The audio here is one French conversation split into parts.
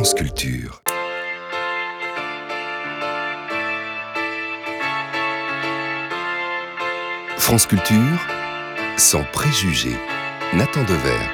France Culture. France Culture, sans préjugés. Nathan Dever.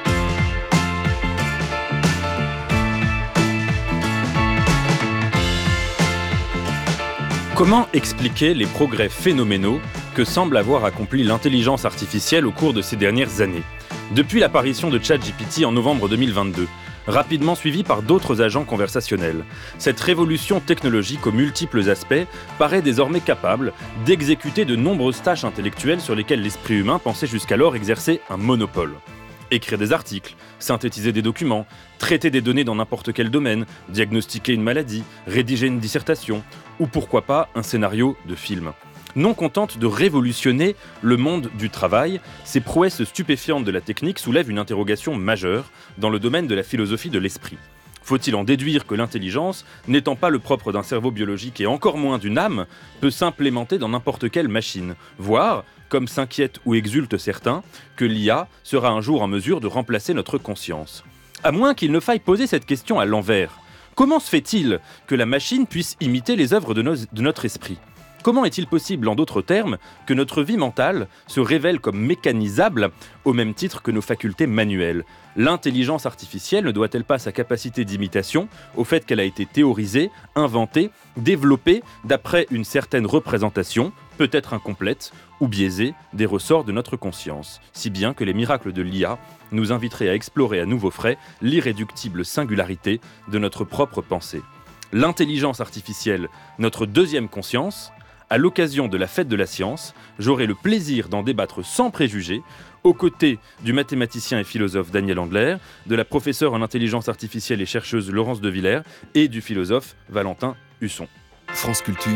Comment expliquer les progrès phénoménaux que semble avoir accompli l'intelligence artificielle au cours de ces dernières années ? Depuis l'apparition de ChatGPT en novembre 2022, rapidement suivie par d'autres agents conversationnels, cette révolution technologique aux multiples aspects paraît désormais capable d'exécuter de nombreuses tâches intellectuelles sur lesquelles l'esprit humain pensait jusqu'alors exercer un monopole. Écrire des articles, synthétiser des documents, traiter des données dans n'importe quel domaine, diagnostiquer une maladie, rédiger une dissertation, ou pourquoi pas un scénario de film. Non contente de révolutionner le monde du travail, ces prouesses stupéfiantes de la technique soulèvent une interrogation majeure dans le domaine de la philosophie de l'esprit. Faut-il en déduire que l'intelligence, n'étant pas le propre d'un cerveau biologique et encore moins d'une âme, peut s'implémenter dans n'importe quelle machine, voire, comme s'inquiètent ou exultent certains, que l'IA sera un jour en mesure de remplacer notre conscience. À moins qu'il ne faille poser cette question à l'envers. Comment se fait-il que la machine puisse imiter les œuvres de notre esprit ? Comment est-il possible, en d'autres termes, que notre vie mentale se révèle comme mécanisable au même titre que nos facultés manuelles ? L'intelligence artificielle ne doit-elle pas sa capacité d'imitation au fait qu'elle a été théorisée, inventée, développée d'après une certaine représentation, peut-être incomplète ou biaisée, des ressorts de notre conscience, si bien que les miracles de l'IA nous inviteraient à explorer à nouveau frais l'irréductible singularité de notre propre pensée. L'intelligence artificielle, notre deuxième conscience. À l'occasion de la fête de la science, j'aurai le plaisir d'en débattre sans préjugés, aux côtés du mathématicien et philosophe Daniel Andler, de la professeure en intelligence artificielle et chercheuse Laurence de Villers et du philosophe Valentin Husson. France Culture,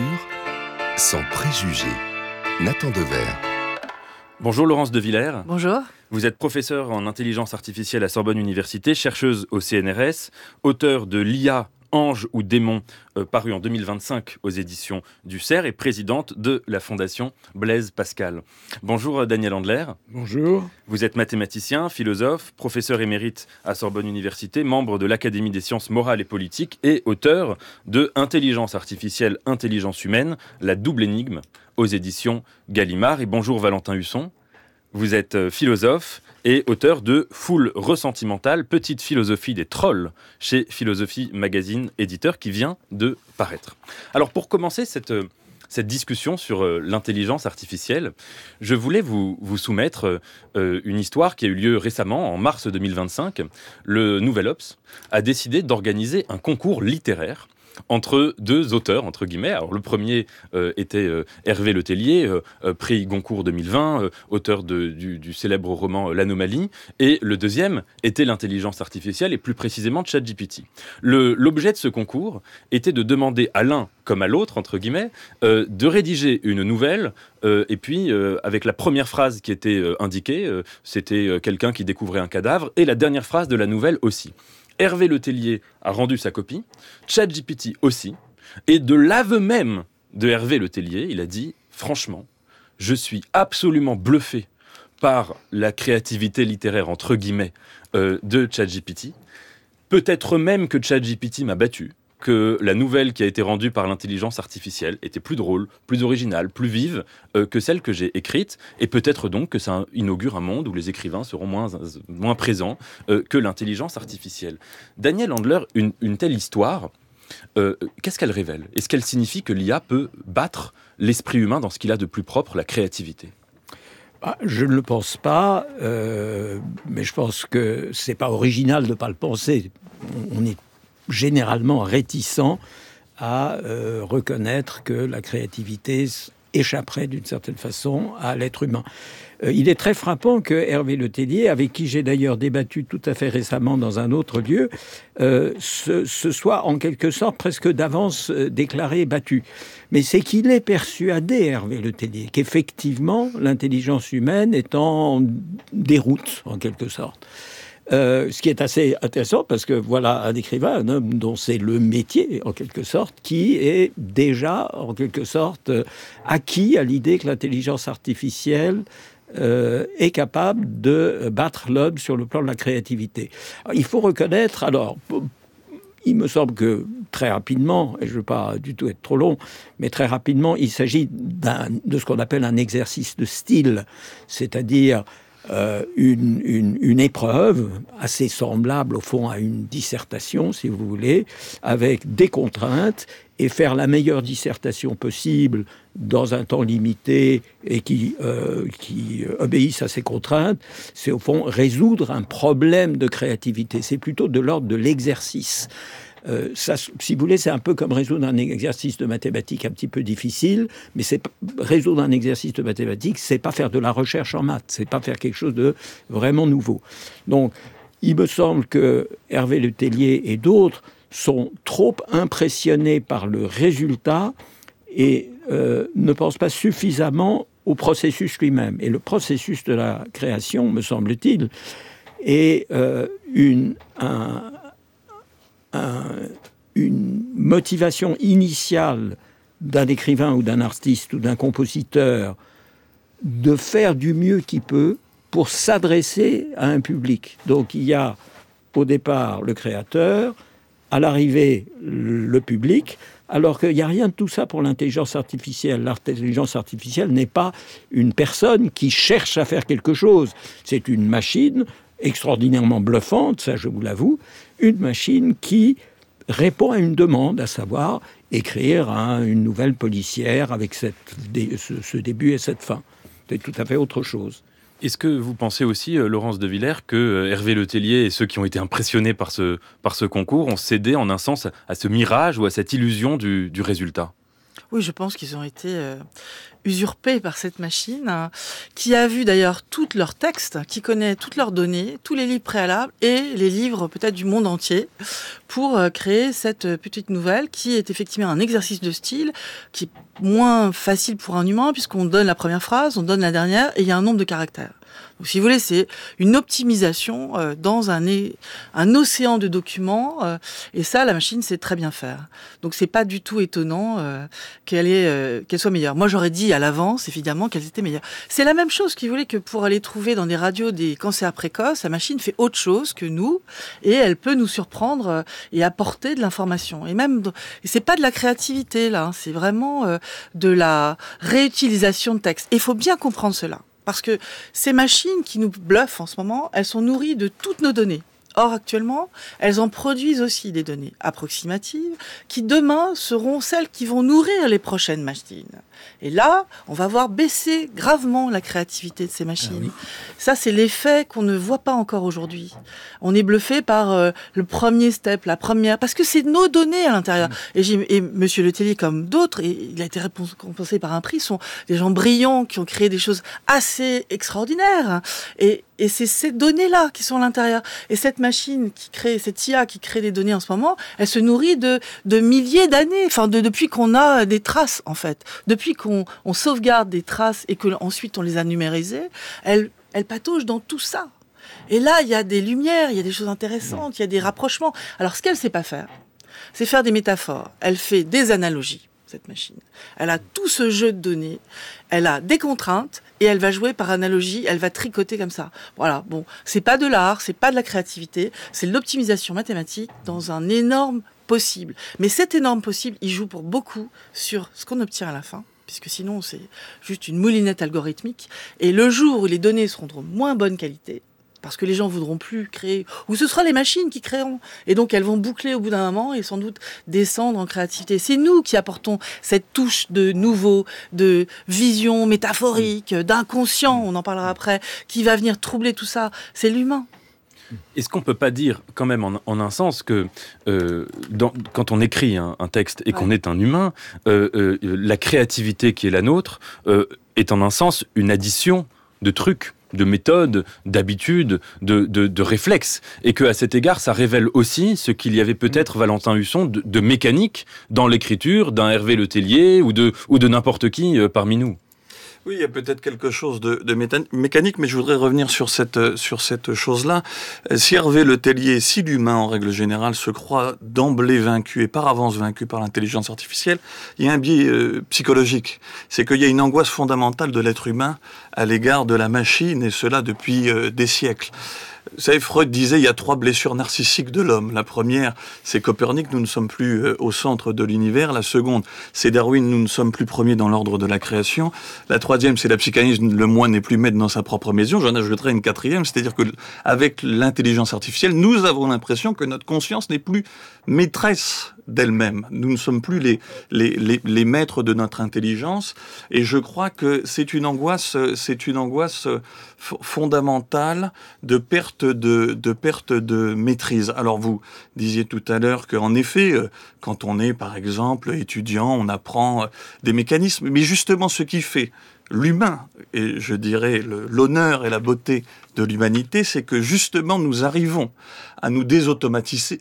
sans préjugés. Nathan Dever. Bonjour Laurence de Villers. Bonjour. Vous êtes professeure en intelligence artificielle à Sorbonne Université, chercheuse au CNRS, auteure de l'IA Ange ou démon, paru en 2025 aux éditions du CERF et présidente de la fondation Blaise Pascal. Bonjour Daniel Andler. Bonjour. Vous êtes mathématicien, philosophe, professeur émérite à Sorbonne Université, membre de l'Académie des sciences morales et politiques et auteur de Intelligence artificielle, intelligence humaine, la double énigme aux éditions Gallimard. Et bonjour Valentin Husson. Vous êtes philosophe et auteur de Foule ressentimentale, petite philosophie des trolls chez Philosophie Magazine, éditeur qui vient de paraître. Alors pour commencer cette discussion sur l'intelligence artificielle, je voulais vous soumettre une histoire qui a eu lieu récemment, en mars 2025. Le Nouvel Obs a décidé d'organiser un concours littéraire entre deux auteurs, entre guillemets. Alors, le premier était Hervé Le Tellier, prix Goncourt 2020, auteur du célèbre roman L'Anomalie, et le deuxième était l'intelligence artificielle, et plus précisément ChatGPT. L'objet de ce concours était de demander à l'un comme à l'autre, entre guillemets, de rédiger une nouvelle, et puis avec la première phrase qui était indiquée, c'était quelqu'un qui découvrait un cadavre, et la dernière phrase de la nouvelle aussi. Hervé Le Tellier a rendu sa copie, ChatGPT aussi, et de l'aveu même de Hervé Le Tellier, il a dit « Franchement, je suis absolument bluffé par la créativité littéraire, entre guillemets, de ChatGPT. Peut-être même que ChatGPT m'a battu, que la nouvelle qui a été rendue par l'intelligence artificielle était plus drôle, plus originale, plus vive que celle que j'ai écrite, et peut-être donc que ça inaugure un monde où les écrivains seront moins présents que l'intelligence artificielle. » Daniel Andler, une telle histoire, qu'est-ce qu'elle révèle ? Est-ce qu'elle signifie que l'IA peut battre l'esprit humain dans ce qu'il a de plus propre, la créativité ? Je ne le pense pas, mais je pense que c'est pas original de ne pas le penser. On est généralement réticent à reconnaître que la créativité échapperait d'une certaine façon à l'être humain. Il est très frappant que Hervé Le Tellier, avec qui j'ai d'ailleurs débattu tout à fait récemment dans un autre lieu, se soit en quelque sorte presque d'avance déclaré battu. Mais c'est qu'il est persuadé, Hervé Le Tellier, qu'effectivement l'intelligence humaine est en déroute en quelque sorte. Ce qui est assez intéressant parce que voilà un écrivain, un homme dont c'est le métier en quelque sorte, qui est déjà en quelque sorte acquis à l'idée que l'intelligence artificielle est capable de battre l'homme sur le plan de la créativité. Il faut reconnaître, alors il me semble que très rapidement, et je ne veux pas du tout être trop long, mais très rapidement, il s'agit de ce qu'on appelle un exercice de style, c'est-à-dire une épreuve assez semblable au fond à une dissertation, si vous voulez, avec des contraintes, et faire la meilleure dissertation possible dans un temps limité et qui obéisse à ces contraintes, c'est au fond résoudre un problème de créativité. C'est plutôt de l'ordre de l'exercice. Ça, si vous voulez, c'est un peu comme résoudre un exercice de mathématiques un petit peu difficile, mais résoudre un exercice de mathématiques, c'est pas faire de la recherche en maths, c'est pas faire quelque chose de vraiment nouveau. Donc, il me semble que Hervé Le Tellier et d'autres sont trop impressionnés par le résultat et ne pensent pas suffisamment au processus lui-même. Et le processus de la création, me semble-t-il, est une motivation initiale d'un écrivain ou d'un artiste ou d'un compositeur de faire du mieux qu'il peut pour s'adresser à un public. Donc il y a au départ le créateur, à l'arrivée le public, alors qu'il n'y a rien de tout ça pour l'intelligence artificielle. L'intelligence artificielle n'est pas une personne qui cherche à faire quelque chose. C'est une machine extraordinairement bluffante, ça je vous l'avoue, une machine qui répond à une demande, à savoir écrire une nouvelle policière avec ce début et cette fin. C'est tout à fait autre chose. Est-ce que vous pensez aussi, Laurence de Villers, que Hervé Le Tellier et ceux qui ont été impressionnés par ce concours ont cédé en un sens à ce mirage ou à cette illusion du résultat ? Oui, je pense qu'ils ont été usurpés par cette machine, qui a vu d'ailleurs tous leurs textes, qui connaît toutes leurs données, tous les livres préalables et les livres peut-être du monde entier, pour créer cette petite nouvelle qui est effectivement un exercice de style qui est moins facile pour un humain puisqu'on donne la première phrase, on donne la dernière et il y a un nombre de caractères. Donc, si vous voulez, c'est une optimisation dans un océan de documents, et ça, la machine sait très bien faire. Donc, c'est pas du tout étonnant qu'elle soit meilleure. Moi, j'aurais dit à l'avance, évidemment, qu'elles étaient meilleures. C'est la même chose, qui voulait que pour aller trouver dans des radios des cancers précoces, la machine fait autre chose que nous, et elle peut nous surprendre et apporter de l'information. Et même, c'est pas de la créativité là, c'est vraiment de la réutilisation de texte. Et il faut bien comprendre cela. Parce que ces machines qui nous bluffent en ce moment, elles sont nourries de toutes nos données. Or, actuellement, elles en produisent aussi des données approximatives qui, demain, seront celles qui vont nourrir les prochaines machines. Et là, on va voir baisser gravement la créativité de ces machines. Ah oui. Ça, c'est l'effet qu'on ne voit pas encore aujourd'hui. On est bluffé par le premier step, la première... Parce que c'est nos données à l'intérieur. Et Monsieur Le Tellier, comme d'autres, et il a été récompensé par un prix, sont des gens brillants qui ont créé des choses assez extraordinaires. Et c'est ces données-là qui sont à l'intérieur. Et cette machine qui crée, cette IA qui crée des données en ce moment, elle se nourrit de milliers d'années, enfin depuis qu'on a des traces en fait, depuis qu'on sauvegarde des traces et qu'ensuite on les a numérisées, elle patauge dans tout ça. Et là, il y a des lumières, il y a des choses intéressantes, il y a des rapprochements. Alors ce qu'elle sait pas faire, c'est faire des métaphores. Elle fait des analogies, cette machine. Elle a tout ce jeu de données, elle a des contraintes, et elle va jouer par analogie, elle va tricoter comme ça. Voilà, bon, c'est pas de l'art, c'est pas de la créativité, c'est de l'optimisation mathématique dans un énorme possible. Mais cet énorme possible, il joue pour beaucoup sur ce qu'on obtient à la fin, puisque sinon c'est juste une moulinette algorithmique. Et le jour où les données seront de moins bonne qualité, parce que les gens voudront plus créer, ou ce sera les machines qui créeront. Et donc, elles vont boucler au bout d'un moment et sans doute descendre en créativité. C'est nous qui apportons cette touche de nouveau, de vision métaphorique, d'inconscient, on en parlera après, qui va venir troubler tout ça. C'est l'humain. Est-ce qu'on ne peut pas dire, quand même, en un sens, que quand on écrit un texte et qu'on est un humain, la créativité qui est la nôtre est en un sens une addition de trucs, de méthodes, d'habitudes, de réflexes. Et qu'à cet égard, ça révèle aussi ce qu'il y avait peut-être, Valentin Husson, de mécanique dans l'écriture d'un Hervé Le Tellier ou de n'importe qui parmi nous. Oui, il y a peut-être quelque chose de mécanique, mais je voudrais revenir sur cette chose-là. Si Hervé Le Tellier, si l'humain en règle générale se croit d'emblée vaincu et par avance vaincu par l'intelligence artificielle, il y a un biais psychologique. C'est qu'il y a une angoisse fondamentale de l'être humain à l'égard de la machine, et cela depuis des siècles. Vous savez, Freud disait, il y a 3 blessures narcissiques de l'homme. La première, c'est Copernic, nous ne sommes plus au centre de l'univers. La seconde, c'est Darwin, nous ne sommes plus premiers dans l'ordre de la création. La troisième, c'est la psychanalyse, le moi n'est plus maître dans sa propre maison. J'en ajouterai une quatrième, c'est-à-dire que avec l'intelligence artificielle, nous avons l'impression que notre conscience n'est plus maîtresse d'elle-même. Nous ne sommes plus les maîtres de notre intelligence. Et je crois que c'est une angoisse fondamentale de perte de maîtrise. Alors vous disiez tout à l'heure qu'en effet, quand on est par exemple étudiant, on apprend des mécanismes. Mais justement, ce qui fait l'humain, et je dirais l'honneur et la beauté de l'humanité, c'est que justement nous arrivons à nous déautomatiser,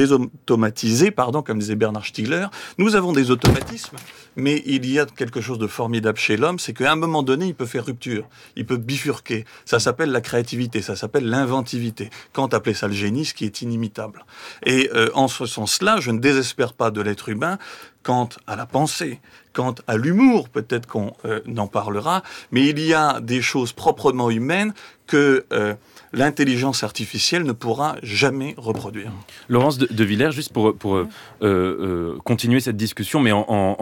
comme disait Bernard Stiegler. Nous avons des automatismes, mais il y a quelque chose de formidable chez l'homme, c'est qu'à un moment donné, il peut faire rupture, il peut bifurquer. Ça s'appelle la créativité, ça s'appelle l'inventivité. Kant appelait ça le génie, ce qui est inimitable. Et en ce sens-là, je ne désespère pas de l'être humain quant à la pensée, quant à l'humour, peut-être qu'on en parlera, mais il y a des choses proprement humaines que l'intelligence artificielle ne pourra jamais reproduire. Laurence de Villers, juste pour continuer cette discussion, mais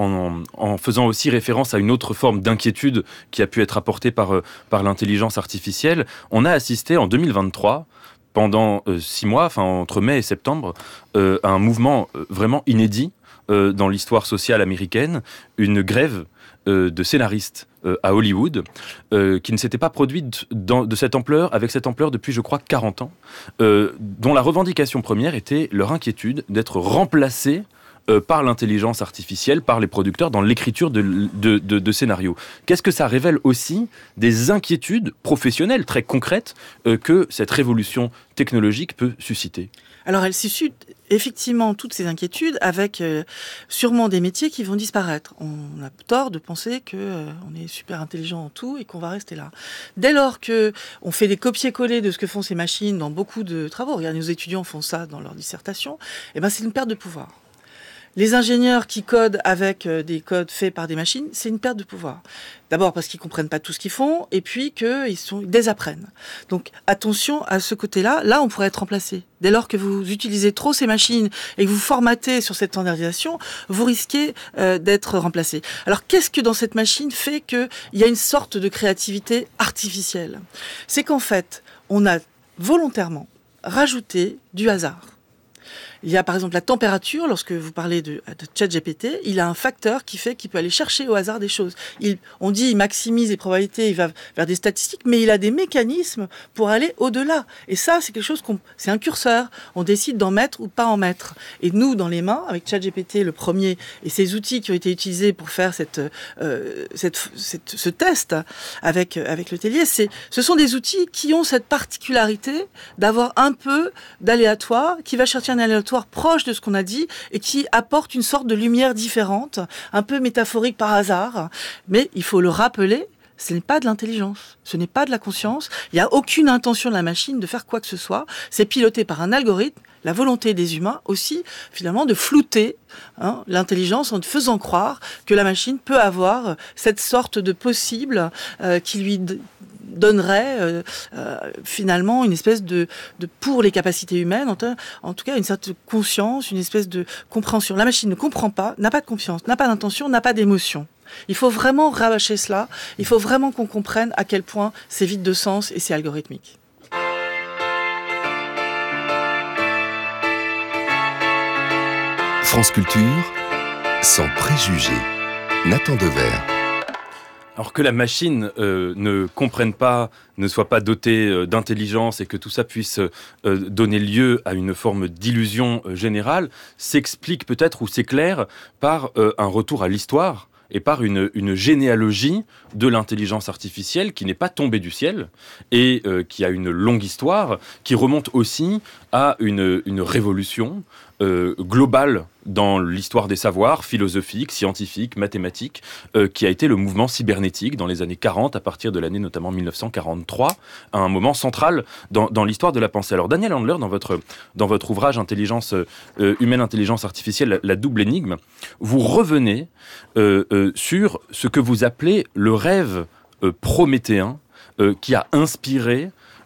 en faisant aussi référence à une autre forme d'inquiétude qui a pu être apportée par l'intelligence artificielle, on a assisté en 2023, pendant 6 mois, enfin entre mai et septembre, à un mouvement vraiment inédit dans l'histoire sociale américaine, une grève de scénaristes à Hollywood, qui ne s'était pas produite de cette ampleur, avec cette ampleur depuis, je crois, 40 ans, dont la revendication première était leur inquiétude d'être remplacés par l'intelligence artificielle, par les producteurs dans l'écriture de scénarios. Qu'est-ce que ça révèle aussi des inquiétudes professionnelles très concrètes que cette révolution technologique peut susciter ? Alors, elle suscite effectivement toutes ces inquiétudes avec sûrement des métiers qui vont disparaître. On a tort de penser qu'on est super intelligent en tout et qu'on va rester là. Dès lors qu'on fait des copier-coller de ce que font ces machines dans beaucoup de travaux, regardez, nos étudiants font ça dans leur dissertation, et ben c'est une perte de pouvoir. Les ingénieurs qui codent avec des codes faits par des machines, c'est une perte de pouvoir. D'abord parce qu'ils comprennent pas tout ce qu'ils font, et puis qu'ils désapprennent. Donc attention à ce côté-là. Là, on pourrait être remplacé. Dès lors que vous utilisez trop ces machines et que vous formatez sur cette standardisation, vous risquez d'être remplacé. Alors qu'est-ce que dans cette machine fait qu'il y a une sorte de créativité artificielle ? C'est qu'en fait, on a volontairement rajouté du hasard. Il y a par exemple la température, lorsque vous parlez de ChatGPT, il a un facteur qui fait qu'il peut aller chercher au hasard des choses. On dit il maximise les probabilités, il va vers des statistiques, mais il a des mécanismes pour aller au-delà. Et ça, c'est quelque chose c'est un curseur. On décide d'en mettre ou pas en mettre. Et nous, dans les mains, avec ChatGPT, le premier, et ces outils qui ont été utilisés pour faire ce test avec le Tellier, ce sont des outils qui ont cette particularité d'avoir un peu d'aléatoire, qui va chercher un aléatoire proche de ce qu'on a dit et qui apporte une sorte de lumière différente, un peu métaphorique par hasard. Mais il faut le rappeler, ce n'est pas de l'intelligence, ce n'est pas de la conscience. Il n'y a aucune intention de la machine de faire quoi que ce soit. C'est piloté par un algorithme. La volonté des humains aussi, finalement, de flouter l'intelligence en faisant croire que la machine peut avoir cette sorte de possible qui lui donnerait finalement une espèce de pour les capacités humaines, en tout cas une certaine conscience, une espèce de compréhension. La machine ne comprend pas, n'a pas de confiance, n'a pas d'intention, n'a pas d'émotion. Il faut vraiment rabâcher cela, il faut vraiment qu'on comprenne à quel point c'est vide de sens et c'est algorithmique. France Culture, sans préjugés. Nathan Devers. Alors que la machine ne comprenne pas, ne soit pas dotée d'intelligence et que tout ça puisse donner lieu à une forme d'illusion générale, s'explique peut-être ou s'éclaire par un retour à l'histoire et par une généalogie de l'intelligence artificielle qui n'est pas tombée du ciel et qui a une longue histoire, qui remonte aussi à une révolution globale dans l'histoire des savoirs philosophiques, scientifiques, mathématiques, qui a été le mouvement cybernétique dans les années 40, à partir de l'année notamment 1943, à un moment central dans l'histoire de la pensée. Alors Daniel Handler, dans votre ouvrage Intelligence humaine, intelligence artificielle, la double énigme, vous revenez sur ce que vous appelez le rêve prométhéen qui a inspiré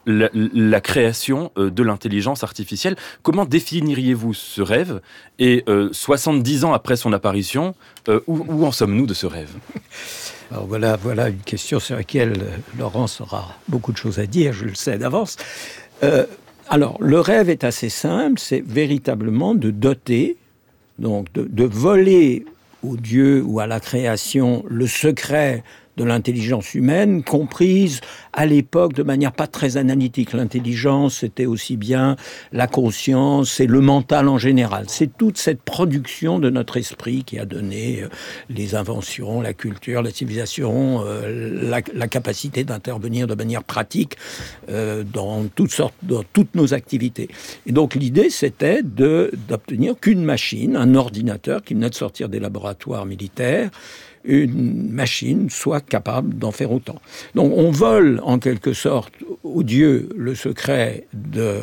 la création de l'intelligence artificielle. Comment définiriez-vous ce rêve ? Et 70 ans après son apparition, où en sommes-nous de ce rêve ? Alors voilà une question sur laquelle Laurence aura beaucoup de choses à dire, je le sais d'avance. Alors, le rêve est assez simple, c'est véritablement de doter, donc de voler au Dieu ou à la création le secret de l'intelligence humaine, comprise à l'époque de manière pas très analytique. L'intelligence, c'était aussi bien la conscience et le mental en général. C'est toute cette production de notre esprit qui a donné les inventions, la culture, la civilisation, la capacité d'intervenir de manière pratique dans toutes nos activités. Et donc l'idée, c'était d'obtenir qu'une machine, un ordinateur qui venait de sortir des laboratoires militaires, une machine soit capable d'en faire autant. Donc on vole en quelque sorte au Dieu le secret de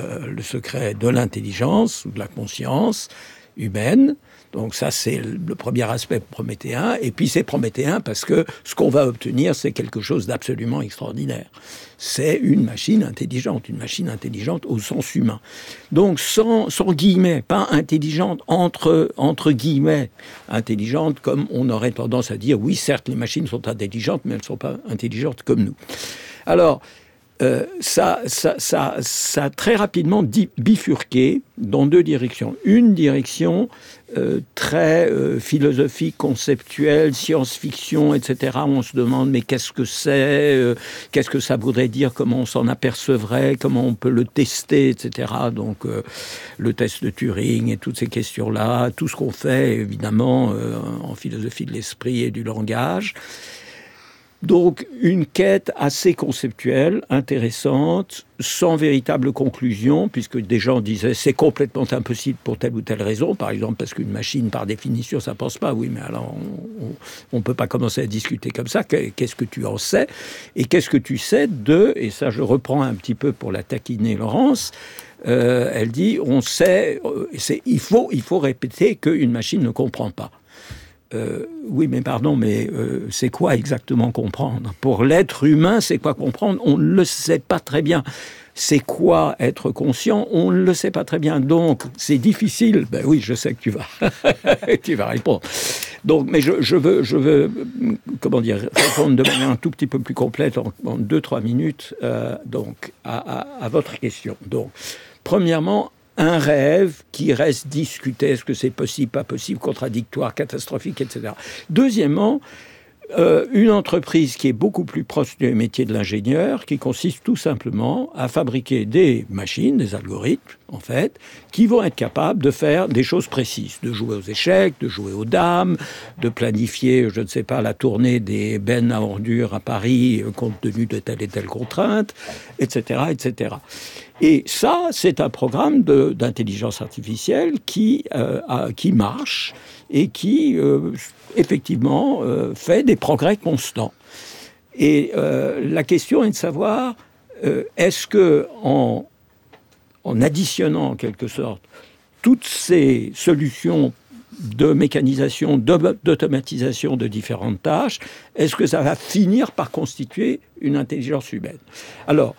l'intelligence ou de la conscience humaine. Donc ça, c'est le premier aspect prométhéen. Et puis c'est prométhéen parce que ce qu'on va obtenir, c'est quelque chose d'absolument extraordinaire. C'est une machine intelligente au sens humain. Donc sans guillemets, pas intelligente entre guillemets, intelligente comme on aurait tendance à dire, oui, certes, les machines sont intelligentes, mais elles ne sont pas intelligentes comme nous. Alors, ça a très rapidement bifurqué dans deux directions. Une direction très philosophique, conceptuelle, science-fiction, etc. On se demande, mais qu'est-ce que c'est qu'est-ce que ça voudrait dire, comment on s'en apercevrait, comment on peut le tester, etc. Donc, le test de Turing et toutes ces questions-là, tout ce qu'on fait, évidemment, en philosophie de l'esprit et du langage. Donc, une quête assez conceptuelle, intéressante, sans véritable conclusion, puisque des gens disaient c'est complètement impossible pour telle ou telle raison, par exemple parce qu'une machine, par définition, ça pense pas. Oui, mais alors, on peut pas commencer à discuter comme ça. Qu'est-ce que tu en sais ? Et qu'est-ce que tu sais et ça je reprends un petit peu pour la taquiner Laurence, elle dit, on sait, il faut répéter qu'une machine ne comprend pas. Oui, mais pardon, mais c'est quoi exactement comprendre ? Pour l'être humain, c'est quoi comprendre ? On ne le sait pas très bien. C'est quoi être conscient ? On ne le sait pas très bien. Donc, c'est difficile. Ben oui, je sais que tu vas répondre. Donc, mais je veux comment dire, répondre de manière un tout petit peu plus complète en 2-3 minutes donc, à votre question. Donc, premièrement, un rêve qui reste discuté, est-ce que c'est possible, pas possible, contradictoire, catastrophique, etc. Deuxièmement, une entreprise qui est beaucoup plus proche du métier de l'ingénieur, qui consiste tout simplement à fabriquer des machines, des algorithmes, en fait, qui vont être capables de faire des choses précises, de jouer aux échecs, de jouer aux dames, de planifier, je ne sais pas, la tournée des bennes à ordures à Paris, compte tenu de telle et telle contrainte, etc., etc. Et ça, c'est un programme d'intelligence artificielle qui marche et qui, effectivement, fait des progrès constants. Et la question est de savoir, est-ce que en additionnant, en quelque sorte, toutes ces solutions de mécanisation, d'automatisation de différentes tâches, est-ce que ça va finir par constituer une intelligence humaine ? Alors,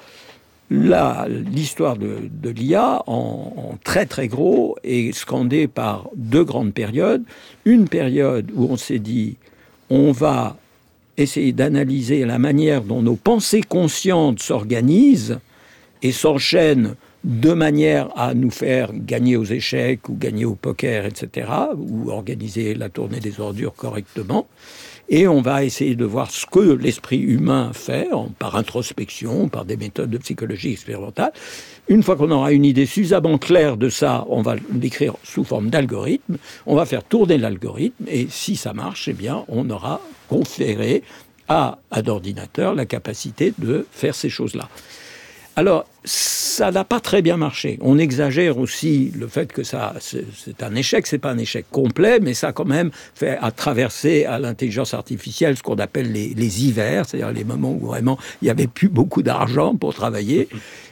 l'histoire de l'IA, en très très gros, est scandée par deux grandes périodes. Une période où on s'est dit, on va essayer d'analyser la manière dont nos pensées conscientes s'organisent et s'enchaînent de manière à nous faire gagner aux échecs ou gagner au poker, etc., ou organiser la tournée des ordures correctement. Et on va essayer de voir ce que l'esprit humain fait, par introspection, par des méthodes de psychologie expérimentale. Une fois qu'on aura une idée suffisamment claire de ça, on va l'écrire sous forme d'algorithme, on va faire tourner l'algorithme, et si ça marche, eh bien, on aura conféré à un ordinateur la capacité de faire ces choses-là. Alors, ça n'a pas très bien marché. On exagère aussi le fait que c'est un échec. C'est pas un échec complet, mais ça a quand même fait à traverser à l'intelligence artificielle ce qu'on appelle les hivers, c'est-à-dire les moments où vraiment il n'y avait plus beaucoup d'argent pour travailler.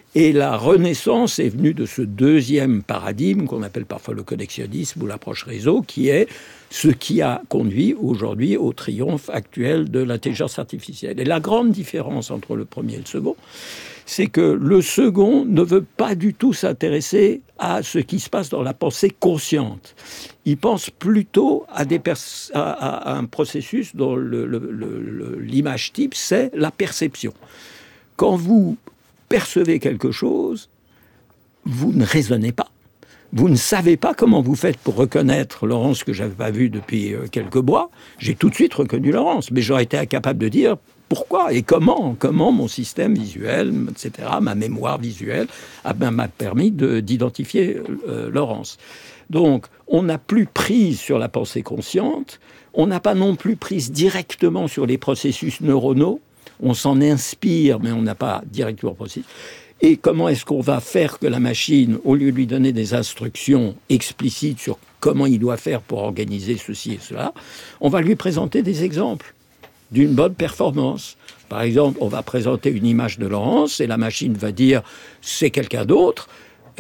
Et la Renaissance est venue de ce deuxième paradigme qu'on appelle parfois le connexionnisme ou l'approche réseau, qui est ce qui a conduit aujourd'hui au triomphe actuel de l'intelligence artificielle. Et la grande différence entre le premier et le second, c'est que le second ne veut pas du tout s'intéresser à ce qui se passe dans la pensée consciente. Il pense plutôt à un processus dont l'image type, c'est la perception. Quand vous percevez quelque chose, vous ne raisonnez pas. Vous ne savez pas comment vous faites pour reconnaître Laurence, que je n'avais pas vue depuis quelques mois. J'ai tout de suite reconnu Laurence, mais j'aurais été incapable de dire pourquoi et comment mon système visuel, etc., ma mémoire visuelle m'a permis d'identifier Laurence. Donc, on n'a plus prise sur la pensée consciente, on n'a pas non plus prise directement sur les processus neuronaux, on s'en inspire, mais on n'a pas directement processus. Et comment est-ce qu'on va faire que la machine, au lieu de lui donner des instructions explicites sur comment il doit faire pour organiser ceci et cela, on va lui présenter des exemples d'une bonne performance. Par exemple, on va présenter une image de Laurence et la machine va dire « c'est quelqu'un d'autre ».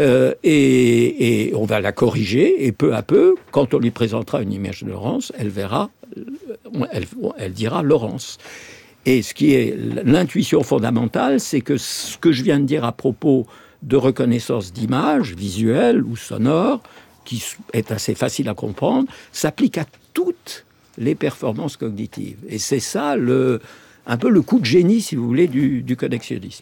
Et on va la corriger, et peu à peu, quand on lui présentera une image de Laurence, elle dira Laurence. Et ce qui est l'intuition fondamentale, c'est que ce que je viens de dire à propos de reconnaissance d'images visuelles ou sonores, qui est assez facile à comprendre, s'applique à toutes les performances cognitives. Et c'est ça un peu le coup de génie, si vous voulez, du connexionnisme.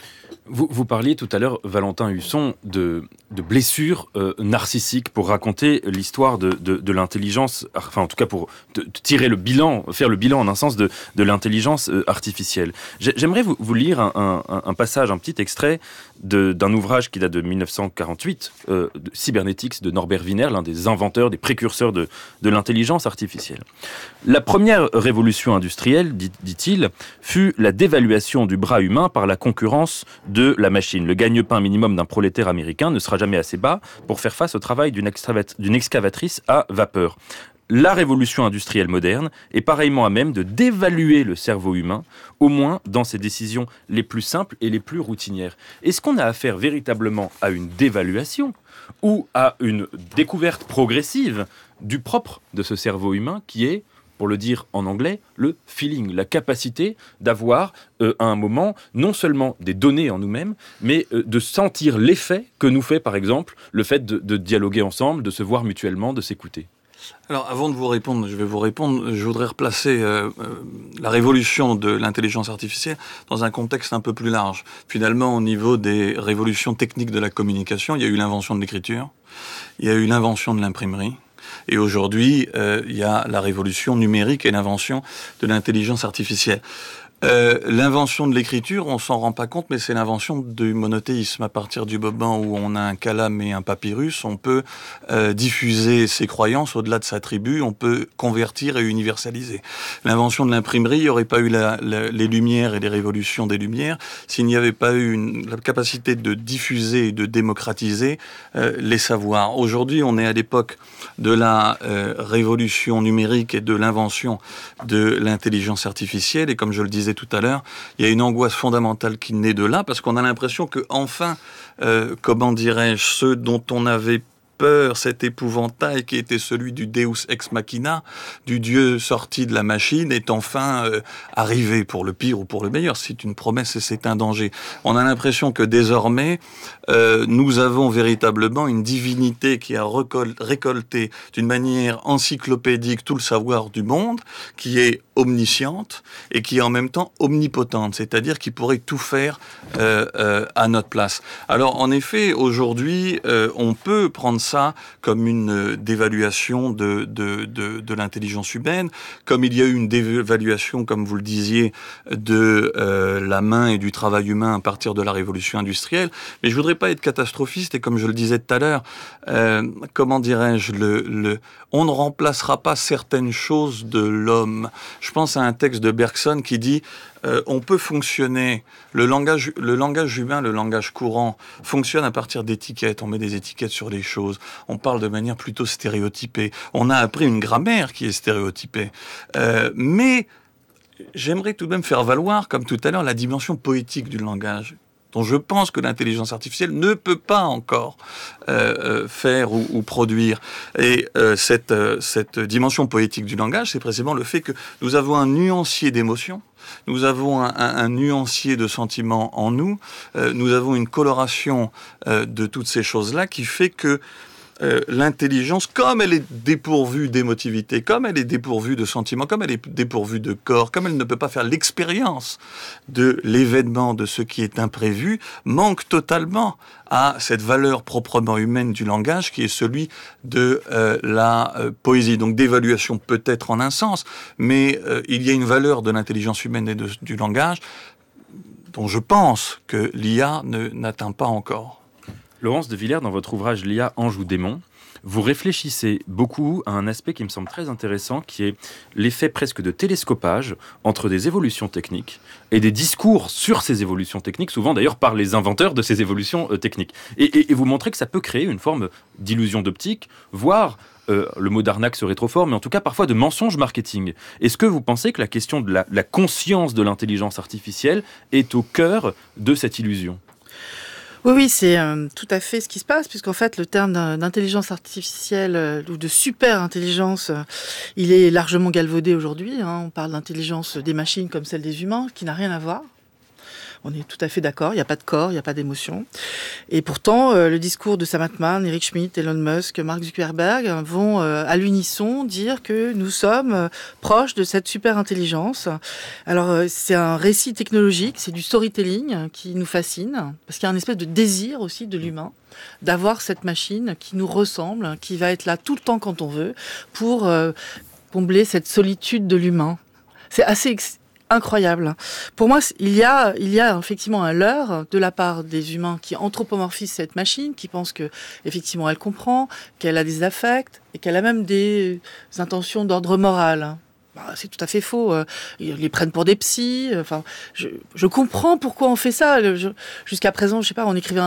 Vous parliez tout à l'heure, Valentin Husson, de blessures narcissiques pour raconter l'histoire de l'intelligence, enfin en tout cas pour tirer le bilan, faire le bilan en un sens de l'intelligence artificielle. J'aimerais vous lire un passage, un petit extrait d'un ouvrage qui date de 1948, Cybernetics de Norbert Wiener, l'un des inventeurs, des précurseurs de l'intelligence artificielle. La première révolution industrielle, dit-il, fut la dévaluation du bras humain par la concurrence de la machine. Le gagne-pain minimum d'un prolétaire américain ne sera jamais assez bas pour faire face au travail d'une excavatrice à vapeur. La révolution industrielle moderne est pareillement à même de dévaluer le cerveau humain, au moins dans ses décisions les plus simples et les plus routinières. Est-ce qu'on a affaire véritablement à une dévaluation ou à une découverte progressive du propre de ce cerveau humain qui est, pour le dire en anglais, le feeling, la capacité d'avoir à un moment non seulement des données en nous-mêmes, mais de sentir l'effet que nous fait par exemple le fait de dialoguer ensemble, de se voir mutuellement, de s'écouter. Alors, avant de vous répondre, je voudrais replacer la révolution de l'intelligence artificielle dans un contexte un peu plus large. Finalement, au niveau des révolutions techniques de la communication, il y a eu l'invention de l'écriture, il y a eu l'invention de l'imprimerie, et aujourd'hui, il y a la révolution numérique et l'invention de l'intelligence artificielle. L'invention de l'écriture, on s'en rend pas compte, mais c'est l'invention du monothéisme. À partir du moment où on a un calame et un papyrus, on peut diffuser ses croyances au-delà de sa tribu, on peut convertir et universaliser. L'invention de l'imprimerie, il n'y aurait pas eu les Lumières et les révolutions des Lumières s'il n'y avait pas eu la capacité de diffuser et de démocratiser les savoirs. Aujourd'hui, on est à l'époque de la révolution numérique et de l'invention de l'intelligence artificielle, et comme je le disais tout à l'heure, il y a une angoisse fondamentale qui naît de là, parce qu'on a l'impression que enfin, ce dont on avait peur, cet épouvantail qui était celui du Deus ex machina, du Dieu sorti de la machine, est enfin arrivé, pour le pire ou pour le meilleur. C'est une promesse et c'est un danger. On a l'impression que désormais, nous avons véritablement une divinité qui a récolté d'une manière encyclopédique tout le savoir du monde, qui est omnisciente et qui est en même temps omnipotente, c'est-à-dire qui pourrait tout faire à notre place. Alors en effet, aujourd'hui, on peut prendre ça comme une dévaluation de l'intelligence humaine, comme il y a eu une dévaluation, comme vous le disiez, de la main et du travail humain à partir de la révolution industrielle. Mais je voudrais pas être catastrophiste, et comme je le disais tout à l'heure, on ne remplacera pas certaines choses de l'homme. Je pense à un texte de Bergson qui dit on peut fonctionner, le langage humain, le langage courant, fonctionne à partir d'étiquettes. On met des étiquettes sur les choses. On parle de manière plutôt stéréotypée. On a appris une grammaire qui est stéréotypée. Mais j'aimerais tout de même faire valoir, comme tout à l'heure, la dimension poétique du langage. dont je pense que l'intelligence artificielle ne peut pas encore faire ou produire. Et cette dimension poétique du langage, c'est précisément le fait que nous avons un nuancier d'émotions, nous avons un nuancier de sentiments en nous, nous avons une coloration de toutes ces choses-là qui fait que l'intelligence, comme elle est dépourvue d'émotivité, comme elle est dépourvue de sentiments, comme elle est dépourvue de corps, comme elle ne peut pas faire l'expérience de l'événement, de ce qui est imprévu, manque totalement à cette valeur proprement humaine du langage qui est celui de la poésie. Donc d'évaluation peut-être en un sens, mais il y a une valeur de l'intelligence humaine et du langage dont je pense que l'IA n'atteint pas encore. Laurence de Villers, dans votre ouvrage « L'IA, ange ou démon », vous réfléchissez beaucoup à un aspect qui me semble très intéressant, qui est l'effet presque de télescopage entre des évolutions techniques et des discours sur ces évolutions techniques, souvent d'ailleurs par les inventeurs de ces évolutions techniques. Et vous montrez que ça peut créer une forme d'illusion d'optique, voire, le mot d'arnaque serait trop fort, mais en tout cas parfois de mensonge marketing. Est-ce que vous pensez que la question de la conscience de l'intelligence artificielle est au cœur de cette illusion ? Oui, c'est tout à fait ce qui se passe, puisqu'en fait, le terme d'intelligence artificielle ou de super-intelligence, il est largement galvaudé aujourd'hui. On parle d'intelligence des machines comme celle des humains, qui n'a rien à voir. On est tout à fait d'accord, il n'y a pas de corps, il n'y a pas d'émotion. Et pourtant, le discours de Sam Altman, Eric Schmidt, Elon Musk, Mark Zuckerberg vont à l'unisson dire que nous sommes proches de cette super-intelligence. Alors, c'est un récit technologique, c'est du storytelling qui nous fascine, parce qu'il y a un espèce de désir aussi de l'humain d'avoir cette machine qui nous ressemble, qui va être là tout le temps quand on veut, pour combler cette solitude de l'humain. C'est assez incroyable. Pour moi, il y a effectivement un leurre de la part des humains qui anthropomorphisent cette machine, qui pensent que effectivement elle comprend, qu'elle a des affects et qu'elle a même des intentions d'ordre moral. C'est tout à fait faux. Ils les prennent pour des psys. Enfin, je comprends pourquoi on fait ça. Jusqu'à présent, je sais pas, on écrivait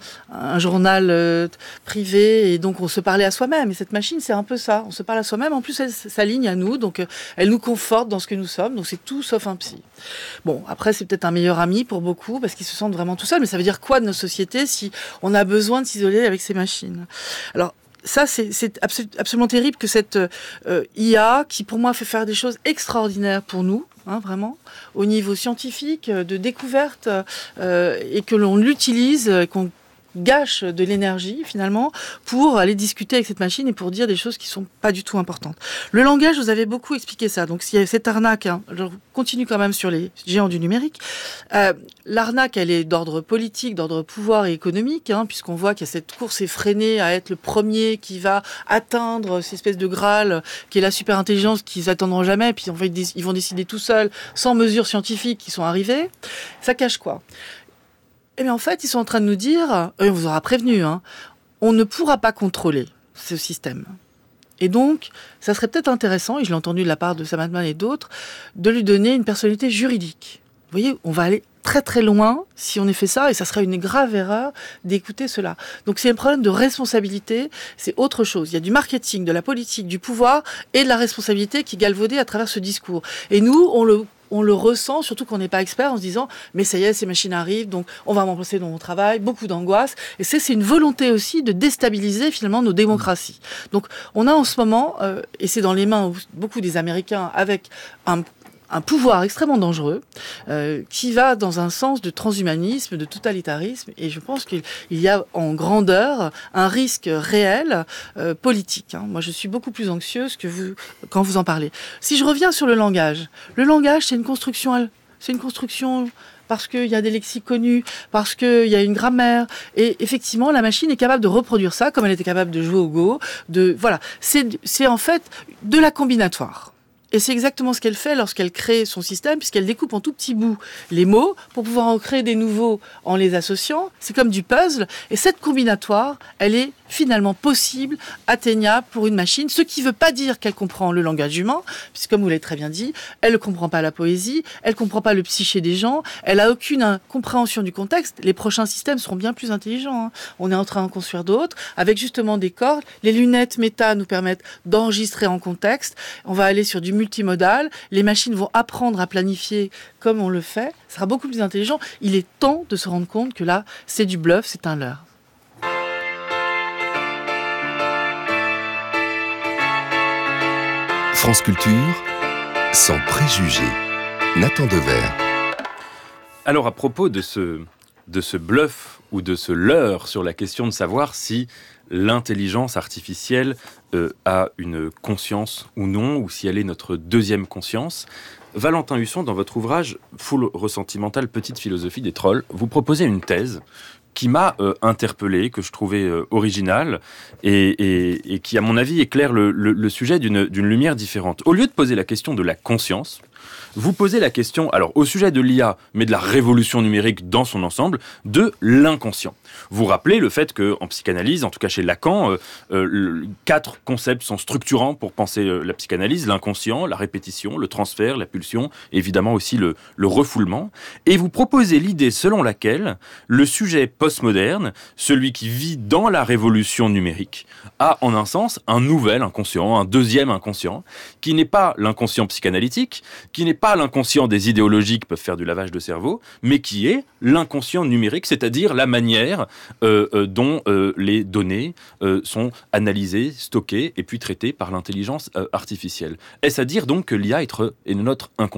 un journal privé et donc on se parlait à soi-même. Et cette machine, c'est un peu ça. On se parle à soi-même. En plus, elle s'aligne à nous, donc elle nous conforte dans ce que nous sommes. Donc c'est tout sauf un psy. Bon, après, c'est peut-être un meilleur ami pour beaucoup parce qu'ils se sentent vraiment tout seuls. Mais ça veut dire quoi de nos sociétés si on a besoin de s'isoler avec ces machines ? Alors, ça, c'est absolument terrible que cette IA, qui pour moi fait faire des choses extraordinaires pour nous, vraiment, au niveau scientifique, de découverte, et que l'on l'utilise, qu'on gâche de l'énergie finalement pour aller discuter avec cette machine et pour dire des choses qui sont pas du tout importantes. Le langage, vous avez beaucoup expliqué ça. Donc s'il y a cette arnaque, je continue quand même sur les géants du numérique. L'arnaque, elle est d'ordre politique, d'ordre pouvoir et économique, puisqu'on voit qu'il y a cette course effrénée à être le premier qui va atteindre cette espèce de Graal qui est la super intelligence qu'ils attendront jamais. Puis en fait, ils vont décider tout seuls, sans mesures scientifiques qui sont arrivées. Ça cache quoi ? Eh bien, en fait, ils sont en train de nous dire, on vous aura prévenu, on ne pourra pas contrôler ce système. Et donc, ça serait peut-être intéressant, et je l'ai entendu de la part de Sam Altman et d'autres, de lui donner une personnalité juridique. Vous voyez, on va aller très très loin si on ait fait ça, et ça serait une grave erreur d'écouter cela. Donc c'est un problème de responsabilité, c'est autre chose. Il y a du marketing, de la politique, du pouvoir et de la responsabilité qui est galvaudée à travers ce discours. Et nous, on le ressent, surtout qu'on n'est pas expert, en se disant « mais ça y est, ces machines arrivent, donc on va m'embrasser dans mon travail », beaucoup d'angoisse. Et c'est une volonté aussi de déstabiliser finalement nos démocraties. Donc on a en ce moment, et c'est dans les mains beaucoup des Américains, avec un pouvoir extrêmement dangereux qui va dans un sens de transhumanisme, de totalitarisme, et je pense qu'il y a en grandeur un risque réel politique. Moi, je suis beaucoup plus anxieuse que vous quand vous en parlez. Si je reviens sur le langage, c'est une construction parce qu'il y a des lexiques connus, parce qu'il y a une grammaire, et effectivement, la machine est capable de reproduire ça, comme elle était capable de jouer au Go. Voilà, c'est en fait de la combinatoire. Et c'est exactement ce qu'elle fait lorsqu'elle crée son système, puisqu'elle découpe en tout petits bouts les mots pour pouvoir en créer des nouveaux en les associant. C'est comme du puzzle. Et cette combinatoire, elle est finalement possible, atteignable pour une machine, ce qui ne veut pas dire qu'elle comprend le langage humain, puisque comme vous l'avez très bien dit, elle ne comprend pas la poésie, elle ne comprend pas le psyché des gens, elle n'a aucune compréhension du contexte. Les prochains systèmes seront bien plus intelligents. On est en train d'en construire d'autres, avec justement des cordes. Les lunettes méta nous permettent d'enregistrer en contexte. On va aller sur du multimodal, les machines vont apprendre à planifier comme on le fait, ça sera beaucoup plus intelligent. Il est temps de se rendre compte que là, c'est du bluff, c'est un leurre. France Culture, sans préjugés. Nathan Dever. Alors à propos de ce bluff ou de ce leurre sur la question de savoir si l'intelligence artificielle a une conscience ou non, ou si elle est notre deuxième conscience, Valentin Husson, dans votre ouvrage « Foule ressentimentale, petite philosophie des trolls », vous proposez une thèse qui m'a interpellé, que je trouvais originale et qui, à mon avis, éclaire le sujet d'une lumière différente. Au lieu de poser la question de la conscience, vous posez la question, alors au sujet de l'IA, mais de la révolution numérique dans son ensemble, de l'inconscient. Vous rappelez le fait qu'en psychanalyse, en tout cas chez Lacan, 4 concepts sont structurants pour penser la psychanalyse: l'inconscient, la répétition, le transfert, la pulsion, et évidemment aussi le refoulement. Et vous proposez l'idée selon laquelle le sujet postmoderne, celui qui vit dans la révolution numérique, a en un sens un nouvel inconscient, un deuxième inconscient, qui n'est pas l'inconscient psychanalytique, qui n'est pas l'inconscient des idéologies qui peuvent faire du lavage de cerveau, mais qui est l'inconscient numérique, c'est-à-dire la manière dont les données sont analysées, stockées et puis traitées par l'intelligence artificielle. Est-ce à dire donc que l'IA est notre inconscient ?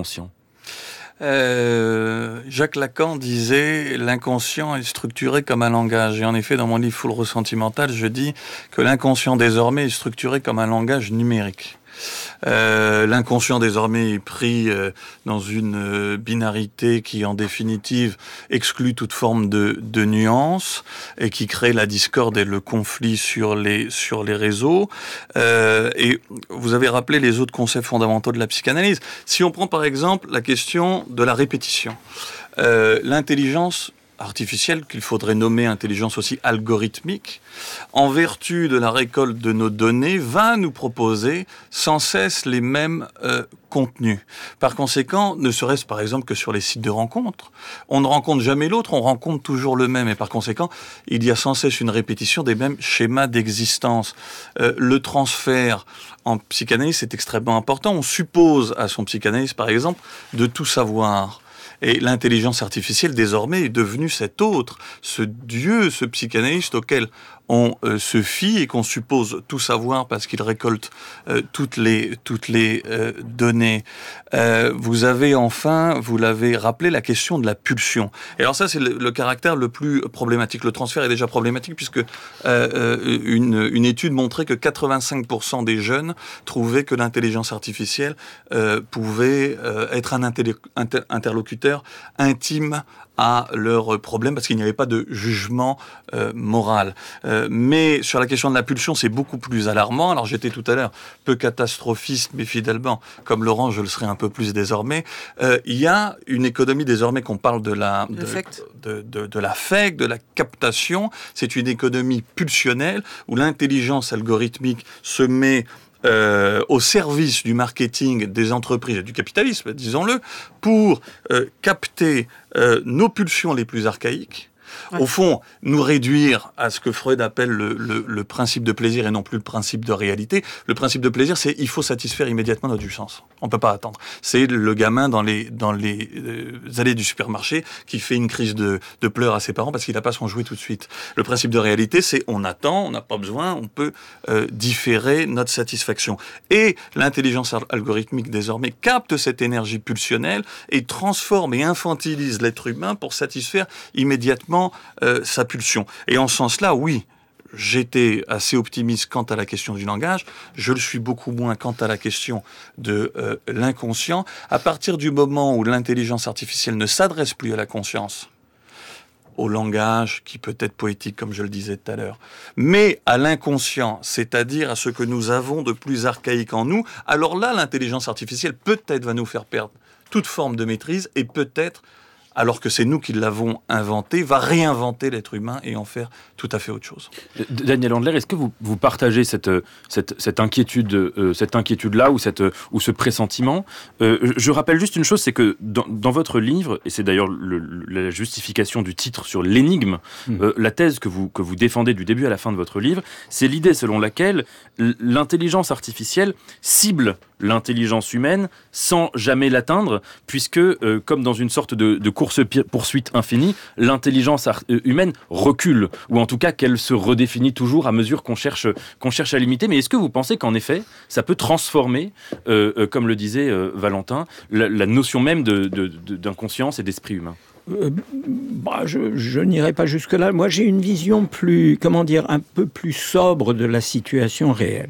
Jacques Lacan disait « L'inconscient est structuré comme un langage ». Et en effet, dans mon livre « Foule ressentimentale », je dis que l'inconscient désormais est structuré comme un langage numérique. L'inconscient désormais est pris dans une binarité qui en définitive exclut toute forme de nuance et qui crée la discorde et le conflit sur les réseaux. Et vous avez rappelé les autres concepts fondamentaux de la psychanalyse. Si on prend par exemple la question de la répétition, l'intelligence artificielle, qu'il faudrait nommer intelligence aussi algorithmique, en vertu de la récolte de nos données, va nous proposer sans cesse les mêmes contenus. Par conséquent, ne serait-ce par exemple que sur les sites de rencontres, on ne rencontre jamais l'autre, on rencontre toujours le même, et par conséquent, il y a sans cesse une répétition des mêmes schémas d'existence. Le transfert en psychanalyse, c'est extrêmement important. On suppose à son psychanalyste, par exemple, de tout savoir. Et l'intelligence artificielle, désormais, est devenue cet autre, ce dieu, ce psychanalyste auquel on se fie et qu'on suppose tout savoir parce qu'il récolte toutes les données. Vous avez enfin, vous l'avez rappelé, la question de la pulsion. Et alors ça, c'est le caractère le plus problématique. Le transfert est déjà problématique puisque une étude montrait que 85% des jeunes trouvaient que l'intelligence artificielle pouvait être un interlocuteur intime à leurs problèmes parce qu'il n'y avait pas de jugement moral. Mais sur la question de la pulsion, c'est beaucoup plus alarmant. Alors j'étais tout à l'heure peu catastrophiste, mais fidèlement, comme Laurent, je le serai un peu plus désormais. Il y a une économie désormais qu'on parle de l'affect, de la captation. C'est une économie pulsionnelle où l'intelligence algorithmique se met au service du marketing des entreprises et du capitalisme, disons-le, pour capter nos pulsions les plus archaïques. Ouais. Au fond, nous réduire à ce que Freud appelle le principe de plaisir et non plus le principe de réalité. Le principe de plaisir, c'est il faut satisfaire immédiatement notre jouissance. On peut pas attendre. C'est le gamin dans les allées du supermarché qui fait une crise de pleurs à ses parents parce qu'il n'a pas son jouet tout de suite. Le principe de réalité, c'est on attend, on n'a pas besoin, on peut différer notre satisfaction. Et l'intelligence algorithmique désormais capte cette énergie pulsionnelle et transforme et infantilise l'être humain pour satisfaire immédiatement sa pulsion. Et en ce sens-là, oui, j'étais assez optimiste quant à la question du langage, je le suis beaucoup moins quant à la question de l'inconscient. À partir du moment où l'intelligence artificielle ne s'adresse plus à la conscience, au langage qui peut être poétique, comme je le disais tout à l'heure, mais à l'inconscient, c'est-à-dire à ce que nous avons de plus archaïque en nous, alors là, l'intelligence artificielle peut-être va nous faire perdre toute forme de maîtrise et peut-être, alors que c'est nous qui l'avons inventé, va réinventer l'être humain et en faire tout à fait autre chose. Daniel Handler, est-ce que vous partagez cette inquiétude-là ou ce pressentiment ? Je rappelle juste une chose, c'est que dans votre livre, et c'est d'ailleurs la justification du titre sur l'énigme, la thèse que vous défendez du début à la fin de votre livre, c'est l'idée selon laquelle l'intelligence artificielle cible l'intelligence humaine sans jamais l'atteindre, puisque, comme dans une sorte de course-poursuite infinie, l'intelligence humaine recule, ou en tout cas qu'elle se redéfinit toujours à mesure qu'on cherche à l'imiter. Mais est-ce que vous pensez qu'en effet, ça peut transformer, comme le disait Valentin, la notion même d'inconscience et d'esprit humain ? Je n'irai pas jusque-là. Moi, j'ai une vision un peu plus sobre de la situation réelle.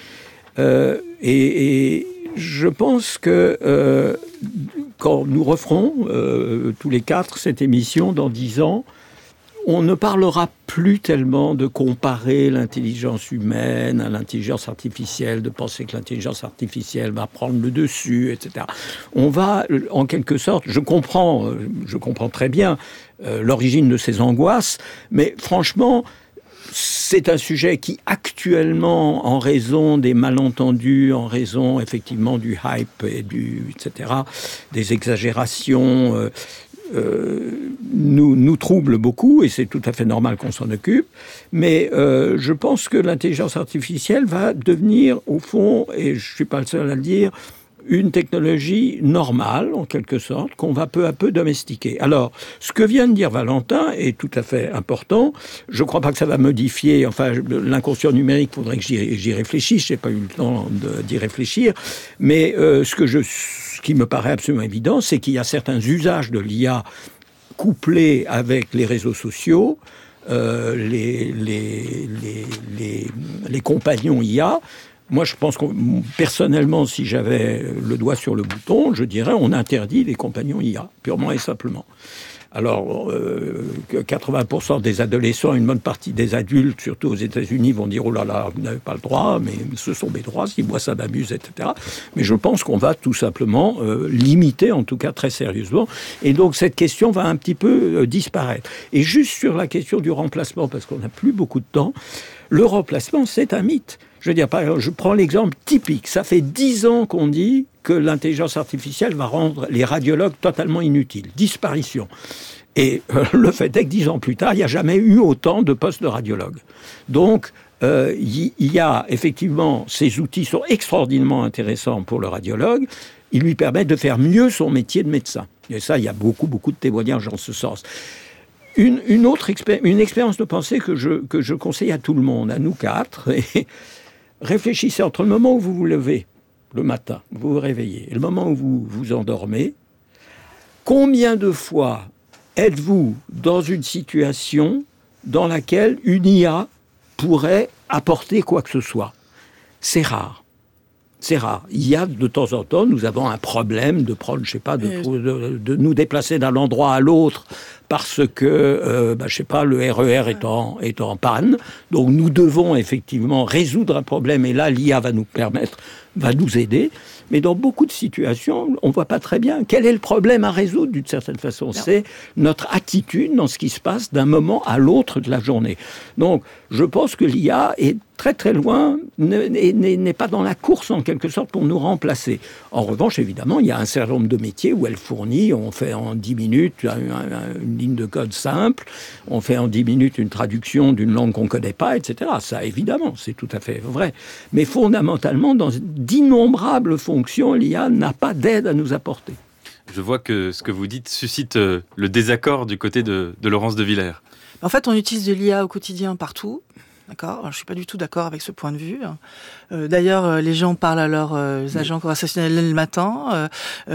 Et je pense que quand nous referons tous les 4 cette émission dans 10 ans, on ne parlera plus tellement de comparer l'intelligence humaine à l'intelligence artificielle, de penser que l'intelligence artificielle va prendre le dessus, etc. On va, en quelque sorte, je comprends très bien l'origine de ces angoisses, mais franchement, c'est un sujet qui, actuellement, en raison des malentendus, en raison, effectivement, du hype et etc., des exagérations, nous trouble beaucoup, et c'est tout à fait normal qu'on s'en occupe, mais je pense que l'intelligence artificielle va devenir, au fond, et je ne suis pas le seul à le dire, une technologie normale, en quelque sorte, qu'on va peu à peu domestiquer. Alors, ce que vient de dire Valentin est tout à fait important. Je ne crois pas que ça va modifier, l'inconscient numérique, il faudrait que j'y réfléchisse, je n'ai pas eu le temps d'y réfléchir, mais ce qui me paraît absolument évident, c'est qu'il y a certains usages de l'IA couplés avec les réseaux sociaux, les compagnons IA. Moi, je pense que, personnellement, si j'avais le doigt sur le bouton, je dirais on interdit les compagnons IA, purement et simplement. Alors, 80% des adolescents, une bonne partie des adultes, surtout aux États-Unis, vont dire « Oh là là, vous n'avez pas le droit, mais ce sont mes droits, si moi ça m'amuse, etc. » Mais je pense qu'on va tout simplement limiter, en tout cas très sérieusement. Et donc, cette question va un petit peu disparaître. Et juste sur la question du remplacement, parce qu'on n'a plus beaucoup de temps, le remplacement, c'est un mythe. Je veux dire, par exemple, je prends l'exemple typique. Ça fait 10 ans qu'on dit que l'intelligence artificielle va rendre les radiologues totalement inutiles. Disparition. Et le fait est que 10 ans plus tard, il n'y a jamais eu autant de postes de radiologues. Donc, il y a effectivement, ces outils sont extraordinairement intéressants pour le radiologue. Ils lui permettent de faire mieux son métier de médecin. Et ça, il y a beaucoup de témoignages en ce sens. Une expérience de pensée que je conseille à tout le monde, à nous 4, et réfléchissez entre le moment où vous vous levez, le matin, vous vous réveillez, et le moment où vous vous endormez, combien de fois êtes-vous dans une situation dans laquelle une IA pourrait apporter quoi que ce soit ? C'est rare. C'est rare. Il y a de temps en temps, nous avons un problème de prendre, de nous déplacer d'un endroit à l'autre parce que, le RER est en panne. Donc nous devons effectivement résoudre un problème et là, l'IA va nous aider. Mais dans beaucoup de situations, on ne voit pas très bien quel est le problème à résoudre d'une certaine façon. Non. C'est notre attitude dans ce qui se passe d'un moment à l'autre de la journée. Donc, je pense que l'IA est très très loin, n'est pas dans la course en quelque sorte pour nous remplacer. En revanche, évidemment, il y a un certain nombre de métiers où elle fournit, on fait en 10 minutes une ligne de code simple, on fait en 10 minutes une traduction d'une langue qu'on ne connaît pas, etc. Ça, évidemment, c'est tout à fait vrai. Mais fondamentalement, dans d'innombrables fonctions, l'IA n'a pas d'aide à nous apporter. Je vois que ce que vous dites suscite le désaccord du côté de Laurence de Villers. En fait, on utilise de l'IA au quotidien partout. D'accord. Alors, je ne suis pas du tout d'accord avec ce point de vue. D'ailleurs, les gens parlent à leurs agents conversationnels le matin.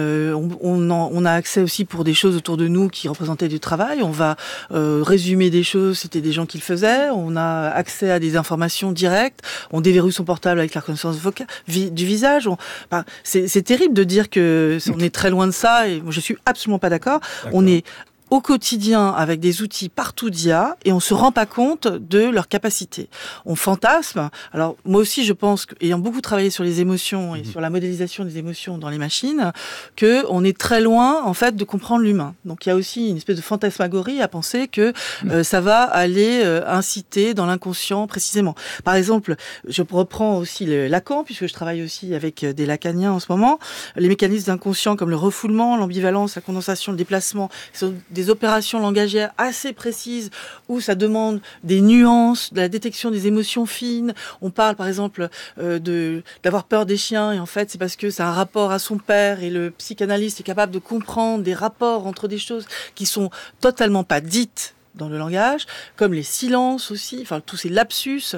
On a accès aussi pour des choses autour de nous qui représentaient du travail. On va résumer des choses, c'était des gens qui le faisaient. On a accès à des informations directes. On déverrouille son portable avec la reconnaissance du visage. C'est terrible de dire qu'on est très loin de ça. Et moi, je ne suis absolument pas d'accord. On est au quotidien avec des outils partout d'IA et on ne se rend pas compte de leur capacité. On fantasme. Alors, moi aussi, je pense, ayant beaucoup travaillé sur les émotions et sur la modélisation des émotions dans les machines, qu'on est très loin, en fait, de comprendre l'humain. Donc, il y a aussi une espèce de fantasmagorie à penser que ça va aller inciter dans l'inconscient précisément. Par exemple, je reprends aussi Lacan, puisque je travaille aussi avec des lacaniens en ce moment. Les mécanismes inconscients comme le refoulement, l'ambivalence, la condensation, le déplacement, sont des opérations langagières assez précises où ça demande des nuances, de la détection des émotions fines. On parle par exemple d'avoir peur des chiens et en fait c'est parce que c'est un rapport à son père et le psychanalyste est capable de comprendre des rapports entre des choses qui sont totalement pas dites dans le langage, comme les silences aussi, enfin tous ces lapsus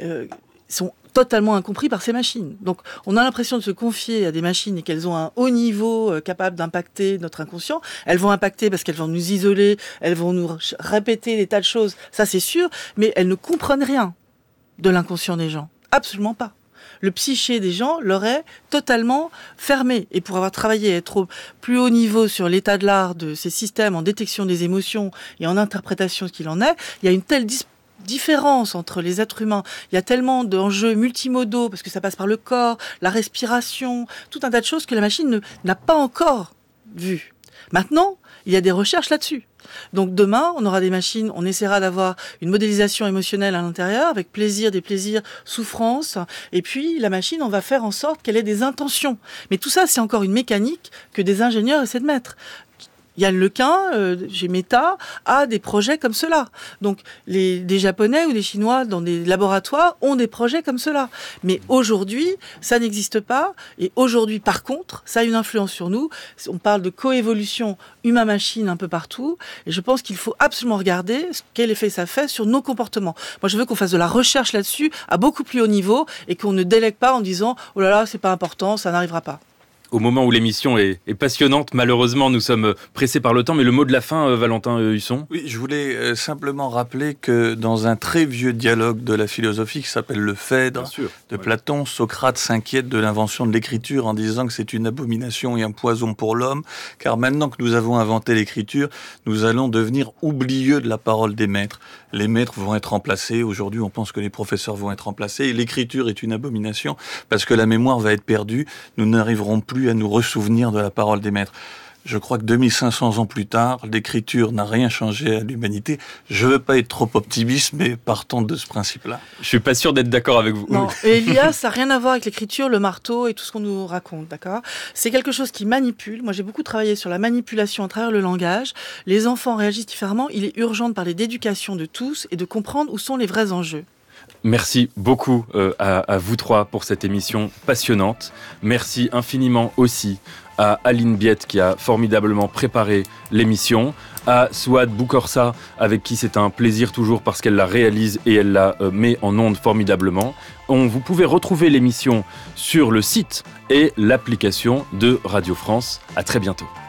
sont totalement incompris par ces machines. Donc on a l'impression de se confier à des machines et qu'elles ont un haut niveau capable d'impacter notre inconscient. Elles vont impacter parce qu'elles vont nous isoler, elles vont nous répéter des tas de choses, ça c'est sûr, mais elles ne comprennent rien de l'inconscient des gens. Absolument pas. Le psyché des gens leur est totalement fermé. Et pour avoir travaillé et être au plus haut niveau sur l'état de l'art de ces systèmes en détection des émotions et en interprétation de ce qu'il en est, il y a une telle différence entre les êtres humains. Il y a tellement d'enjeux multimodaux, parce que ça passe par le corps, la respiration, tout un tas de choses que la machine n'a pas encore vues. Maintenant, il y a des recherches là-dessus. Donc demain, on aura des machines, on essaiera d'avoir une modélisation émotionnelle à l'intérieur, avec plaisir, déplaisir, souffrance, et puis la machine, on va faire en sorte qu'elle ait des intentions. Mais tout ça, c'est encore une mécanique que des ingénieurs essaient de mettre. Yann Lequin, chez Meta, a des projets comme cela. Donc, des Japonais ou des Chinois dans des laboratoires ont des projets comme cela. Mais aujourd'hui, ça n'existe pas. Et aujourd'hui, par contre, ça a une influence sur nous. On parle de coévolution humain-machine un peu partout. Et je pense qu'il faut absolument regarder quel effet ça fait sur nos comportements. Moi, je veux qu'on fasse de la recherche là-dessus à beaucoup plus haut niveau et qu'on ne délègue pas en disant « Oh là là, c'est pas important, ça n'arrivera pas ». Au moment où l'émission est passionnante, malheureusement, nous sommes pressés par le temps. Mais le mot de la fin, Valentin Husson ? Oui, je voulais simplement rappeler que dans un très vieux dialogue de la philosophie qui s'appelle le Phèdre de Platon, Socrate s'inquiète de l'invention de l'écriture en disant que c'est une abomination et un poison pour l'homme, car maintenant que nous avons inventé l'écriture, nous allons devenir oublieux de la parole des maîtres. Les maîtres vont être remplacés. Aujourd'hui, on pense que les professeurs vont être remplacés. Et l'écriture est une abomination parce que la mémoire va être perdue. Nous n'arriverons plus à nous ressouvenir de la parole des maîtres. Je crois que 2500 ans plus tard, l'écriture n'a rien changé à l'humanité. Je ne veux pas être trop optimiste, mais partons de ce principe-là. Je suis pas sûr d'être d'accord avec vous. Non, et l'IA, ça n'a rien à voir avec l'écriture, le marteau et tout ce qu'on nous raconte, d'accord ? C'est quelque chose qui manipule. Moi, j'ai beaucoup travaillé sur la manipulation à travers le langage. Les enfants réagissent différemment. Il est urgent de parler d'éducation de tous et de comprendre où sont les vrais enjeux. Merci beaucoup à vous trois pour cette émission passionnante. Merci infiniment aussi à Aline Biette qui a formidablement préparé l'émission, à Souad Boukorsa avec qui c'est un plaisir toujours parce qu'elle la réalise et elle la met en onde formidablement. Vous pouvez retrouver l'émission sur le site et l'application de Radio France. À très bientôt.